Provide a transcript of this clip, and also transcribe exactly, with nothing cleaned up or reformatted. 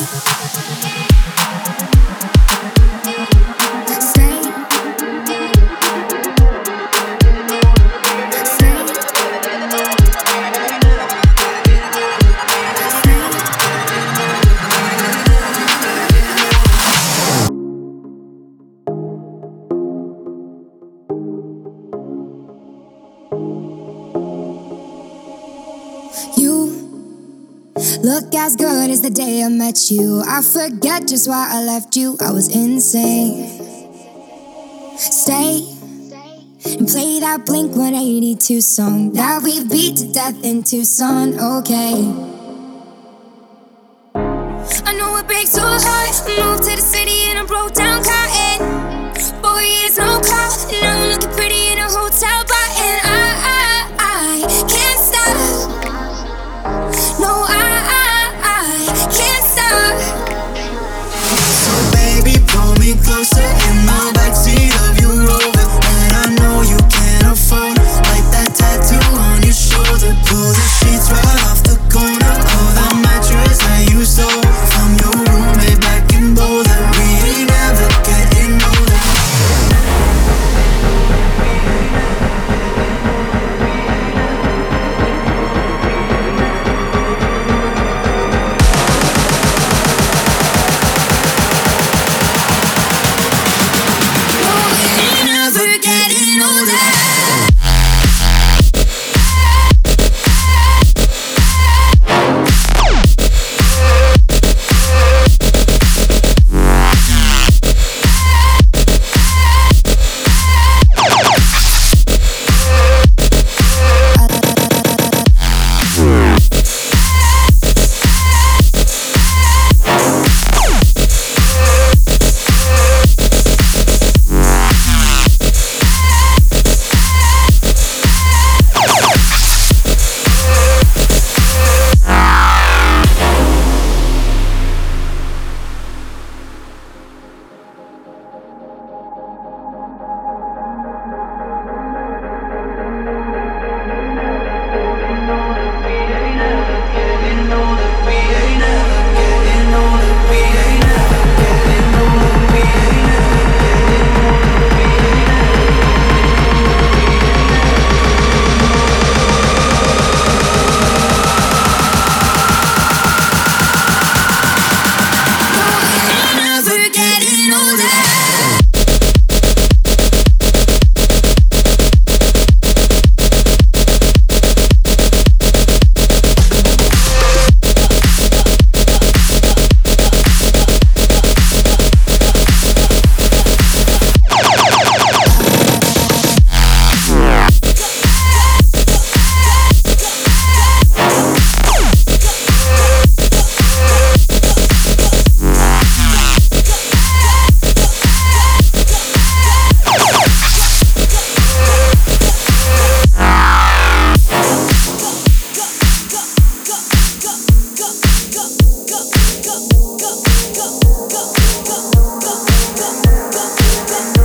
Look as good as the day I met you. I forget just why I left you. I was insane. Stay and play that Blink one eighty-two song that we beat to death in Tucson. Okay, I know it breaks your heart. Moved to the city and I broke down crying. Four years no call, and now I'm looking pretty in a hotel bar. And I, I, I can't stop. No, I, I, I can't stop. So baby, pull me closer in the backseat of your Rover, and I know you can't afford like that tattoo on your shoulder. Pull the sheets right off the corner of the mattress that you stole from your roommate back in Boulder. We ain't ever getting older. Never getting older. Go, go, go, go, go, go, go, go, go.